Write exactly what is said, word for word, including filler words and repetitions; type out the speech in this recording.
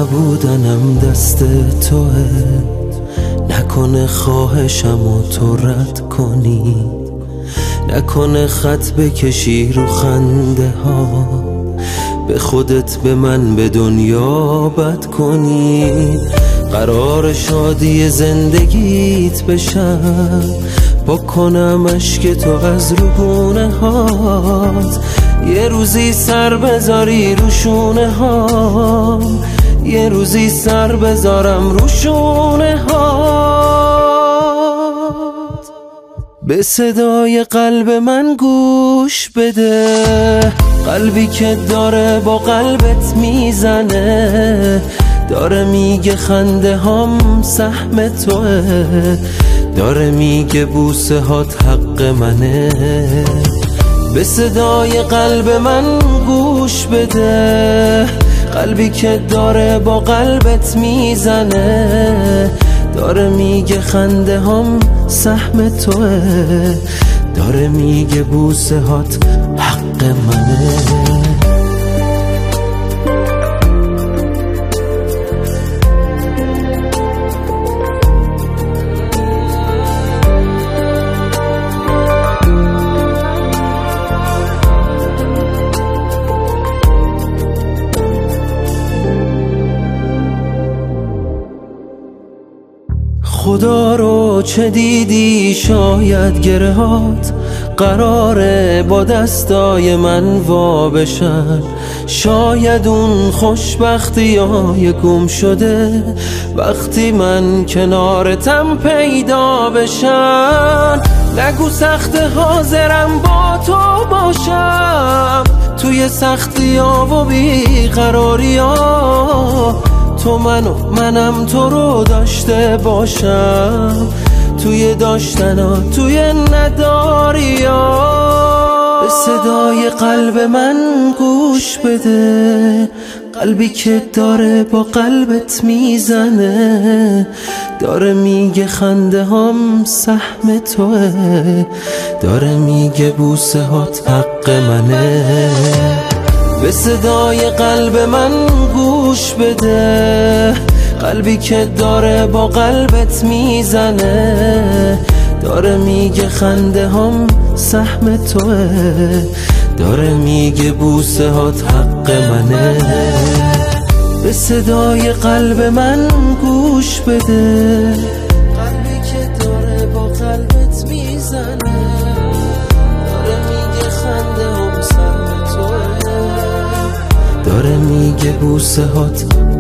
نبودنم دست توه، نکنه خواهشم و تو رد کنی، نکنه خط بکشی رو خنده ها، به خودت به من به دنیا بد کنی. قرار شادی زندگیت بشم، بکنم اشک تو از روگونه هات، یه روزی سر بذاری رو شونه هام، یه روزی سر بذارم رو شونه هات. به صدای قلب من گوش بده، قلبی که داره با قلبت میزنه، داره میگه خنده هام سهم توه، داره میگه بوسه هات حق منه. به صدای قلب من گوش بده، قلبی که داره با قلبت میزنه، داره میگه خنده هام سهم توه، داره میگه بوسه هات حق منه. خدا رو چه دیدی شاید گرهات قراره با دستای من وا بشن، شاید اون خوشبختی های گم شده وقتی من کنارتم پیدا بشن. نگو سخت حاضرم با تو باشم توی سختی ها و بیقراری ها، تو منو منم تو رو داشته باشم توی داشتنا توی نداریا. به صدای قلب من گوش بده، قلبی که داره با قلبت میزنه، داره میگه خنده هام سهم توه، داره میگه بوسه هات حق منه. به صدای قلب من گوش بده، قلبی که داره با قلبت میزنه، داره میگه خنده هام سهم توه، داره میگه بوسه هات حق منه. به صدای قلب من گوش بده، قلبی که داره با قلبت میزنه، داره میگه خنده هام سهم توه، داره میگه بوسه هات